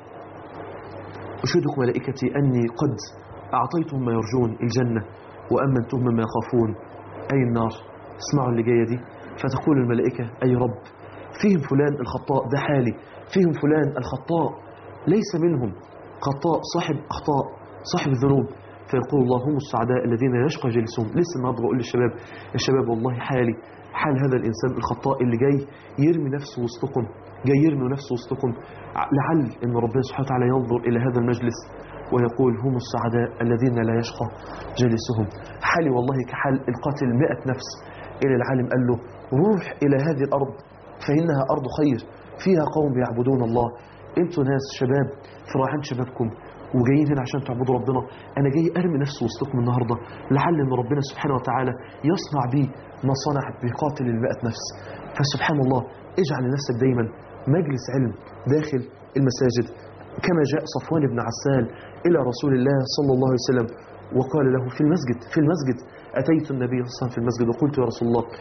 أشهدك ملائكتي أني قد أعطيتهم ما يرجون الجنة وأمنتهم مما يخافون أي النار. اسمعوا اللي جاية دي، فتقول الملائكة أي رب فيهم فلان الخطاء ده حالي، فيهم فلان الخطاء ليس منهم، خطاء صاحب أخطاء صاحب الذنوب، فيقول الله هم السعداء الذين يشقى جلسهم. لسه النهارده بقول للشباب يا شباب والله حالي حال هذا الإنسان الخطاء اللي جاي يرمي نفسه وسطكم، جاي يرمي نفسه وسطكم، لعل إن ربنا سبحانه وتعالى ينظر إلى هذا المجلس ويقول هم السعداء الذين لا يشقى جلسهم. حالي والله كحال القاتل 100 نفس إلى العالم قال له روح إلى هذه الأرض فإنها أرض خير فيها قوم يعبدون الله، انتوا ناس شباب في راحان شبابكم وجايين هنا عشان تعبدوا ربنا، أنا جاي أرمي نفسي وسطكم النهاردة لعل أن ربنا سبحانه وتعالى يصنع بي ما صنع بقاتل 100 نفس. فسبحان الله اجعل لنفسك دايما مجلس علم داخل المساجد، كما جاء صفوان بن عسال إلى رسول الله صلى الله عليه وسلم وقال له في المسجد أتيت النبي صلى الله عليه وسلم في المسجد وقلت يا رسول الله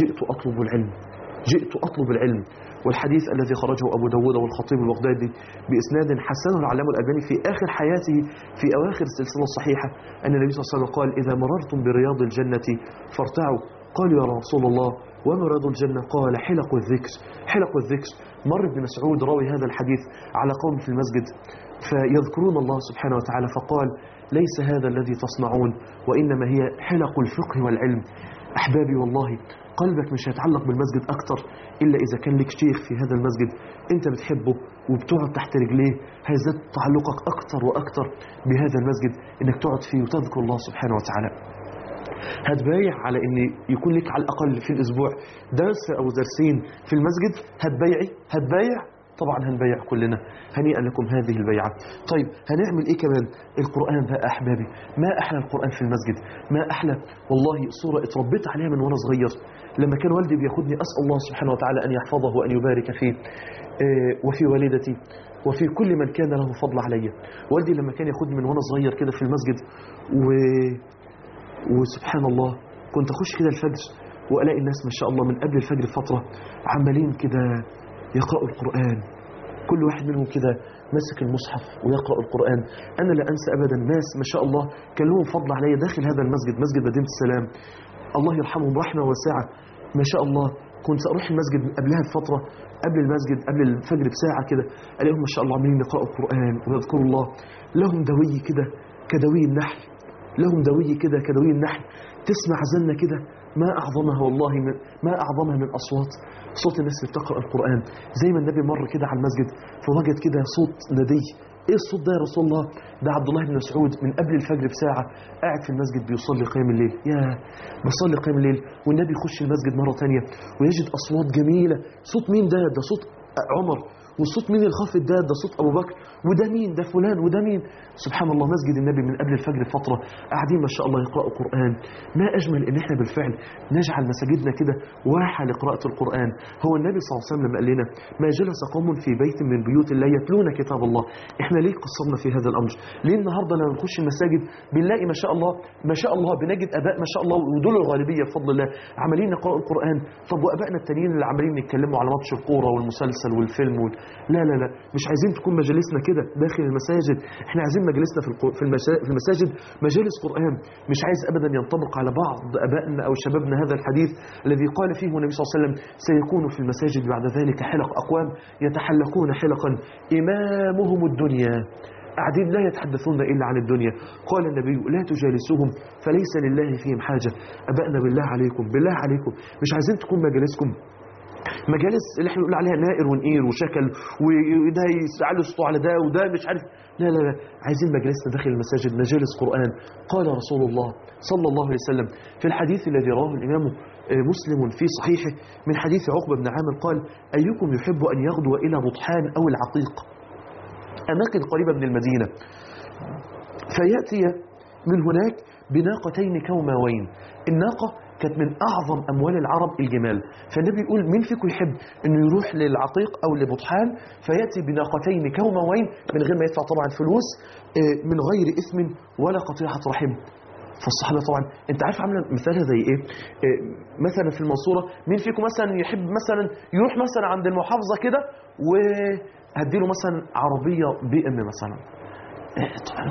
جئت أطلب العلم. والحديث الذي خرجه أبو داود والخطيب البغدادي بإسناد حسنه العلامة الألباني في آخر حياته في أواخر السلسلة الصحيحة أن النبي صلى الله عليه وسلم قال إذا مررتم برياض الجنة فارتعوا. قالوا يا رسول الله وما رياض الجنة؟ قال حلق الذكر. مر ابن مسعود راوي هذا الحديث على قوم في المسجد فيذكرون الله سبحانه وتعالى فقال ليس هذا الذي تصنعون وإنما هي حلق الفقه والعلم. أحبابي والله قلبك مش هيتعلق بالمسجد أكتر إلا إذا كان لك شيخ في هذا المسجد أنت بتحبه وبتقعد تحت رجليه، هيزداد تعلقك أكتر وأكتر بهذا المسجد إنك تقعد فيه وتذكر الله سبحانه وتعالى. هتبايع على إن يكون لك على الأقل في الأسبوع درس أو درسين في المسجد، هتبايع طبعا هنبيع كلنا، هنيئا لكم هذه البيعة. طيب هنعمل ايه كمان؟ القرآن بقى احبابي، ما احلى القرآن في المسجد، ما احلى والله صورة اتربيت عليها من وانا صغير، لما كان والدي بياخدني اسأل الله سبحانه وتعالى ان يحفظه وان يبارك فيه وفي والدتي وفي كل من كان له فضل علي. والدي لما كان ياخدني من وانا صغير كده في المسجد وسبحان الله كنت اخش كده الفجر والاقي الناس ما شاء الله من قبل الفجر فترة عمالين كده يقرأوا القرآن، كل واحد منهم كده مسك المصحف ويقرأ القرآن. أنا لا أنسى أبدا ناس ما شاء الله كان لهم فضل علي داخل هذا المسجد، مسجد مدينة السلام، الله يرحمهم رحمة واسعة ما شاء الله، كنت اروح المسجد قبلها بفتره، قبل المسجد قبل الفجر بساعه كده، الاقيهم ما شاء الله عاملين يقرأوا القرآن ويذكروا الله. لهم دوي كده كدوي النحل، لهم دوي كده كدوي النحل، تسمع زنة كده ما أعظمها والله، ما أعظمها من أصوات صوت الناس اللي بتقرأ القرآن. زي ما النبي مر كده على المسجد فوجد كده صوت ندي. ايه الصوت ده يا رسول الله؟ ده عبد الله بن مسعود من قبل الفجر بساعة قاعد في المسجد بيصلي قيام الليل. يا بيصلي قيام الليل والنبي يخش المسجد مرة تانية ويجد أصوات جميلة. صوت مين ده؟ ده صوت عمر. والصوت مين الخافت ده صوت أبو بكر. وده مين؟ ده فلان. وده مين؟ سبحان الله، مسجد النبي من قبل الفجر فترة قاعدين ما شاء الله يقرأوا قرآن. ما أجمل إن إحنا بالفعل نجعل مساجدنا كده واحة لقراءة القرآن. هو النبي صلى الله عليه وسلم لما قال لنا ما جلس قوم في بيت من بيوت الله يتلون كتاب الله. إحنا ليه قصرنا في هذا الأمر؟ ليه النهاردة لما نخش المساجد بنلاقي ما شاء الله ما شاء الله بنجد آباء ما شاء الله ودول الغالبية بفضل الله عمالين يقرأوا القرآن. طب وآبائنا التانيين اللي عمالين يتكلموا على ماتش الكورة والمسلسل والفيلم لا لا لا، مش عايزين تكون مجالسنا كده داخل المساجد. احنا عايزين مجالسنا في المساجد مجالس قرآن. مش عايز أبدا ينطبق على بعض أبائنا أو شبابنا هذا الحديث الذي قال فيه النبي صلى الله عليه وسلم سيكون في المساجد بعد ذلك حلق أقوام يتحلقون حلقا إمامهم الدنيا، قاعدين لا يتحدثون إلا عن الدنيا. قال النبي لا تجالسوهم فليس لله فيهم حاجة. أبائنا بالله عليكم بالله عليكم مش عايزين تكون مجالسكم مجالس اللي احنا بنقول عليها نائر ونقير وشكل وده يسعى صوته على ده وده مش عارف. لا لا لا، عايزين مجلسنا داخل المساجد مجالس قرآن. قال رسول الله صلى الله عليه وسلم في الحديث الذي رواه الإمام مسلم في صحيحه من حديث عقبة بن عامر قال أيكم يحب أن يغدو إلى بطحان أو العقيق، أماكن قريبة من المدينة، فيأتي من هناك بناقتين كوماوين. الناقة كانت من أعظم أموال العرب الجمال. فالنبي يقول مين فيكم يحب أنه يروح للعقيق أو لبطحان فيأتي بناقتين كوماوين من غير ما يدفع طبعا فلوس، من غير إثم ولا قطيعة رحم. فالصحابة طبعا انت عارف عامله مثالها زي ايه؟ مثلا في المنصورة مين فيكم مثلا يحب مثلا يروح مثلا عند المحافظة كده وهديله مثلا عربية BM مثلا. طبعا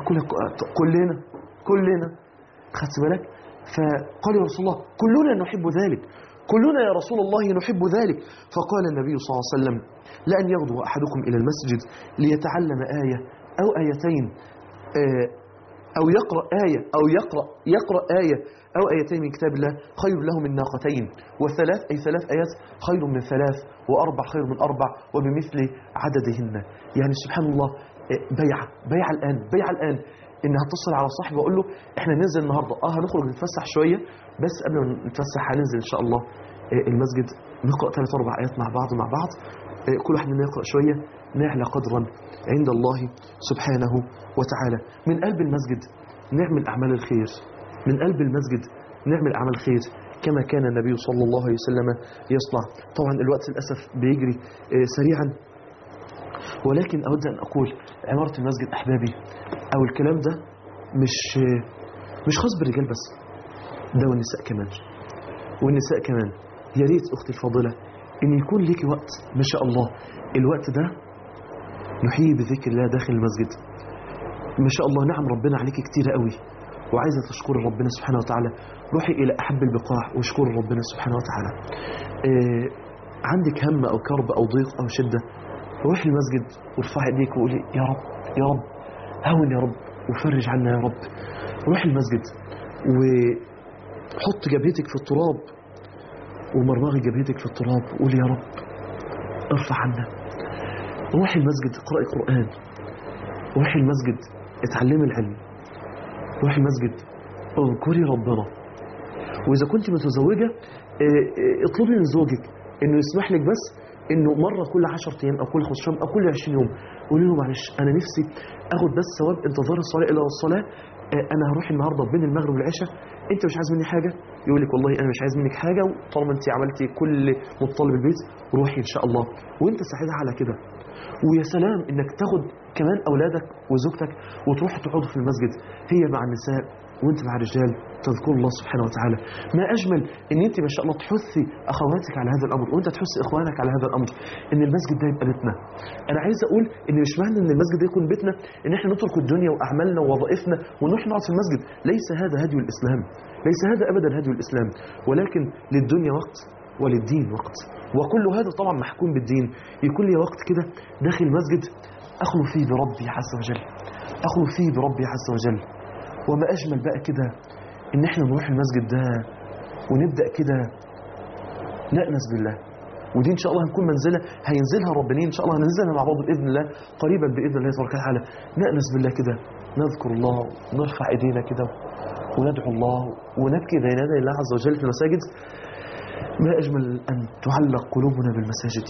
كلنا خدت بالك؟ فقال يا رسول الله كلنا نحب ذلك، كلنا يا رسول الله نحب ذلك. فقال النبي صلى الله عليه وسلم لأن يغدو أحدكم إلى المسجد ليتعلم آية أو آيتين أو يقرأ آية أو يقرأ آية أو آيتين من كتاب الله خير له من ناقتين، وثلاث أي 3 آيات خير من 3، وأربع خير من 4 وبمثل عددهن. يعني سبحان الله بيع الآن إن هتصل على صاحبي وأقول له إحنا ننزل النهاردة هنخرج نتفسح شوية، بس قبل ما نتفسح هننزل إن شاء الله المسجد نقرأ 3-4 آيات مع بعض كل واحد منا يقرأ شوية نعلى قدرا عند الله سبحانه وتعالى. من قلب المسجد نعمل أعمال الخير، من قلب المسجد نعمل أعمال خير كما كان النبي صلى الله عليه وسلم يصنع. طبعا الوقت للأسف بيجري سريعا، ولكن أود أن أقول عمارة المسجد أحبابي أو الكلام ده مش خاص بالرجال بس، ده والنساء كمان. يا ريت أختي الفاضلة إن يكون ليكي وقت ما شاء الله الوقت ده نحيي بذكر الله داخل المسجد. ما شاء الله نعم ربنا عليك كتير قوي وعايزة تشكر ربنا سبحانه وتعالى. روحي إلى أحب البقاع واشكر ربنا سبحانه وتعالى. عندك هم أو كرب أو ضيق أو شدة روحي المسجد وارفعي ايديك وقولي يا رب يا رب هون يا رب وفرج عنا يا رب. روحي المسجد وحط جبهتك في التراب ومرمغي جبهتك في التراب وقولي يا رب ارفع عنا. روحي المسجد اقرأي قرآن، روحي المسجد اتعلمي العلم، روحي المسجد اذكري ربنا. وإذا كنت متزوجة اطلبي من زوجك انه يسمح لك بس انه مرة كل 10 ايام او كل 15 يوم او كل 20 يوم قولي له معلش انا نفسي اخد بس ثواب انتظار الصلاة الى الصلاة، انا هروح النهاردة بين المغرب والعشاء، انت مش عايز مني حاجة؟ يقول لك والله انا مش عايز منك حاجة طالما انت عملتي كل متطلب البيت روحي ان شاء الله. وانت ساعدها على كده. ويا سلام انك تاخد كمان اولادك وزوجتك وتروحوا تقعدوا في المسجد هي مع النساء وانت مع الرجال تذكر الله سبحانه وتعالى. ما اجمل ان انت ما شاء الله تحثي اخواتك على هذا الامر وانت تحثي اخوانك على هذا الامر ان المسجد ده يبقى بيتنا. انا عايز اقول ان مش معنى ان المسجد ده يكون بيتنا ان احنا نترك الدنيا واعمالنا ووظائفنا ونروح نقعد في المسجد. ليس هذا هدي الاسلام، ليس هذا ابدا هدي الاسلام، ولكن للدنيا وقت وللدين وقت. وكل هذا طبعا محكوم بالدين. يكون لي وقت كده داخل المسجد أخلو فيه بربي عز وجل، أخلو فيه بربي عز وجل. وما أجمل بقى كده إن إحنا نروح المسجد ده ونبدأ كده نأنس بالله. ودي إن شاء الله هنكون منزلة هينزلها ربنا، إن شاء الله هننزلها مع بعض بإذن الله قريبا بإذن الله تبارك وتعالى. نأنس بالله كده، نذكر الله، نرفع إيدينا كده وندعو الله ونبكي بين يدي الله عز وجل في المساجد. ما أجمل أن تعلق قلوبنا بالمساجد.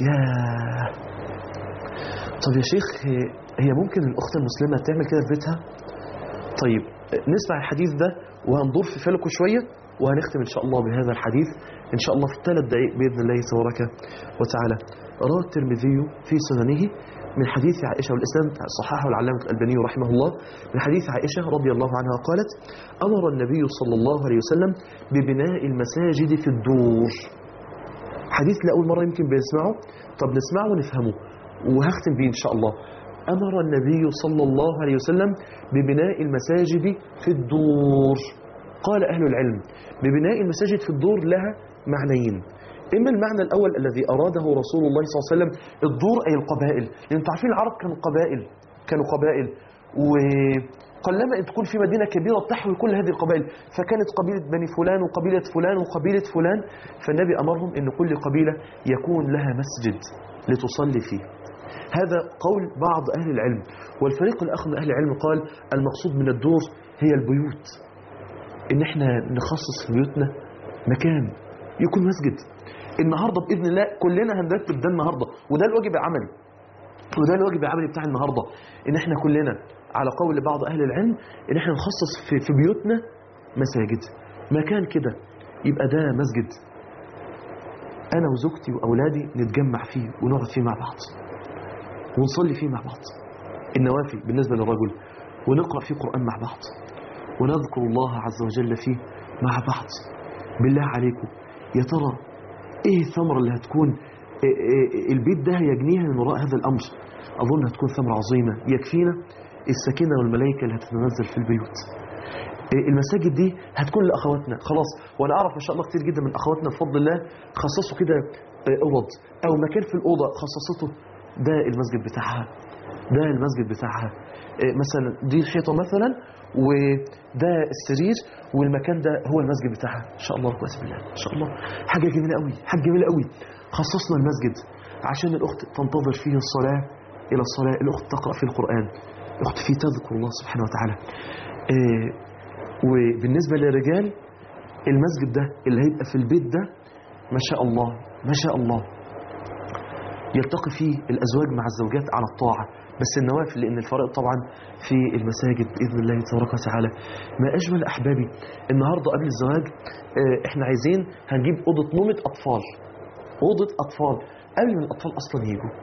طب يا شيخ، هي ممكن الأخت المسلمة تعمل كده في بيتها؟ طيب نسمع الحديث ده وهندور في فلكه شوية وهنختم إن شاء الله بهذا الحديث إن شاء الله في 3 دقائق بإذن الله تبارك وتعالى. روى الترمذي في سننه من حديث عائشة، والإسلام صححه العلامة الألباني رحمه الله، من حديث عائشة رضي الله عنها قالت: أمر النبي صلى الله عليه وسلم ببناء المساجد في الدور. حديث لأول مرة يمكن بنسمعه، طب نسمعه ونفهمه وهختم به إن شاء الله. أمر النبي صلى الله عليه وسلم ببناء المساجد في الدور. قال أهل العلم ببناء المساجد في الدور لها معنيين. إما المعنى الأول الذي أراده رسول الله صلى الله عليه وسلم الدور أي القبائل، لأن انتم عارفين العرب كانوا قبائل وقلما أن تكون في مدينة كبيرة تحوي كل هذه القبائل، فكانت قبيلة بني فلان وقبيلة فلان وقبيلة فلان، فالنبي أمرهم أن كل قبيلة يكون لها مسجد لتصلي فيه. هذا قول بعض أهل العلم. والفريق الآخر من أهل العلم قال المقصود من الدور هي البيوت، إن احنا نخصص في بيوتنا مكان يكون مسجد. النهاردة بإذن الله كلنا هنرتب ده النهاردة، وده الواجب العملي بتاع النهاردة، إن احنا كلنا على قول بعض أهل العلم إن احنا نخصص في بيوتنا مساجد، مكان كده يبقى ده مسجد أنا وزوجتي وأولادي نتجمع فيه ونقعد فيه مع بعض ونصلي فيه مع بعض النوافل بالنسبة للرجل، ونقرأ فيه قرآن مع بعض ونذكر الله عز وجل فيه مع بعض. بالله عليكم يا ترى ايه الثمرة اللي هتكون البيت ده يجنيها من وراء هذا الأمر؟ أظن هتكون ثمرة عظيمة يكفينا السكينة والملائكة اللي هتتنزل في البيوت. المساجد دي هتكون لأخواتنا خلاص، وأنا أعرف ما شاء الله كتير جدا من أخواتنا بفضل الله خصصوا كده أوض أو مكان في الأوضة خصصته ده المسجد بتاعها، مثلا دي الحيطة مثلا وده السرير والمكان ده هو المسجد بتاعها. إن شاء الله كويس بالله إن شاء الله حاجة جميلة قوي. خصصنا المسجد عشان الأخت تنتظر فيه الصلاة إلى الصلاة، الأخت تقرأ فيه القرآن، الأخت فيه تذكر الله سبحانه وتعالى. وبالنسبة للرجال المسجد ده اللي هيبقى في البيت ده ما شاء الله يلتقي فيه الأزواج مع الزوجات على الطاعة، بس النوافل، لأن الفرق طبعا في المساجد بإذن الله تبارك وتعالى. ما أجمل أحبابي النهاردة قبل الزواج إحنا عايزين هنجيب أوضة نومة أطفال قبل ما الأطفال أصلا يجوا،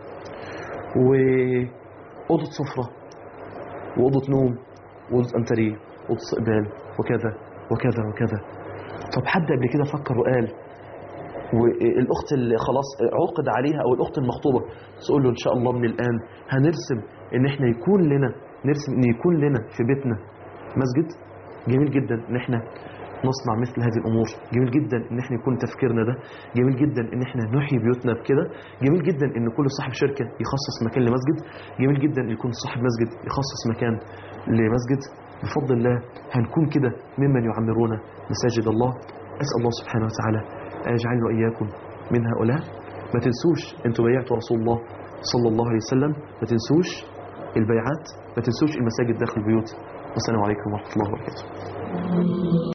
وأوضة سفرة وأوضة نوم وأوضة أنتريه وأوضة استقبال وكذا. طب حد قبل كده فكر وقال والأخت اللي خلاص عقد عليها أو الأخت المخطوبة تقول له إن شاء الله من الآن هنرسم إن إحنا يكون لنا في بيتنا مسجد؟ جميل جدا إن إحنا نصنع مثل هذه الأمور، جميل جدا إن إحنا يكون تفكيرنا ده، جميل جدا إن إحنا نحيي بيوتنا بكده، جميل جدا إن كل صاحب شركة يخصص مكان لمسجد، جميل جدا إن يكون صاحب مسجد يخصص مكان لمسجد. بفضل الله هنكون كده ممن يعمرون مساجد الله. أسأل الله سبحانه وتعالى أن يجعلنا وإياكم من هؤلاء. ما تنسوش أنتوا بيعتوا رسول الله صلى الله عليه وسلم، ما تنسوش البيعات، ما تنسوش المساجد داخل البيوت. والسلام عليكم ورحمة الله وبركاته.